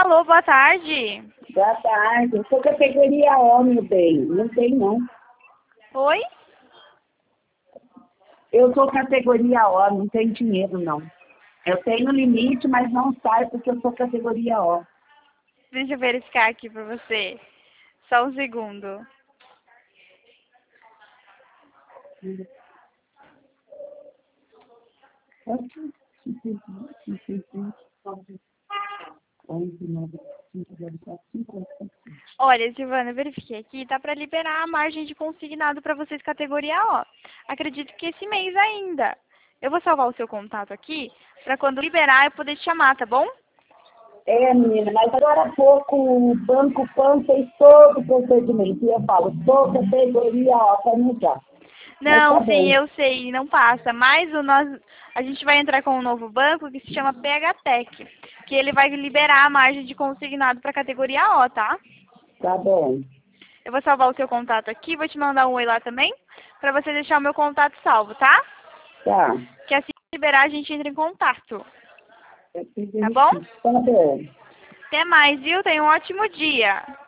Alô, boa tarde. Boa tarde. Eu sou categoria O, meu bem. Não tem, não. Oi? Eu sou categoria O, não tenho dinheiro, não. Eu tenho limite, mas não saio porque eu sou categoria O. Deixa eu verificar aqui pra você. Só um segundo. Olha, Silvana, eu verifiquei aqui, tá para liberar a margem de consignado para vocês categoria O. Acredito que esse mês ainda. Eu vou salvar o seu contato aqui, para quando liberar eu poder te chamar, tá bom? É, menina, mas agora há pouco o Banco Pan fez todo o procedimento. E eu falo, sou categoria O para mudar. Mas tá Não, sim, bom. eu sei, não passa. Mas a gente vai entrar com um novo banco que se chama PHTech, que ele vai liberar a margem de consignado para categoria O, tá? Tá bom. Eu vou salvar o seu contato aqui, vou te mandar um oi lá também, para você deixar o meu contato salvo, tá? Tá. Que assim que liberar a gente entra em contato. Eu fiz Tá bom? isso. Tá bom. Até mais, viu? Tenha um ótimo dia.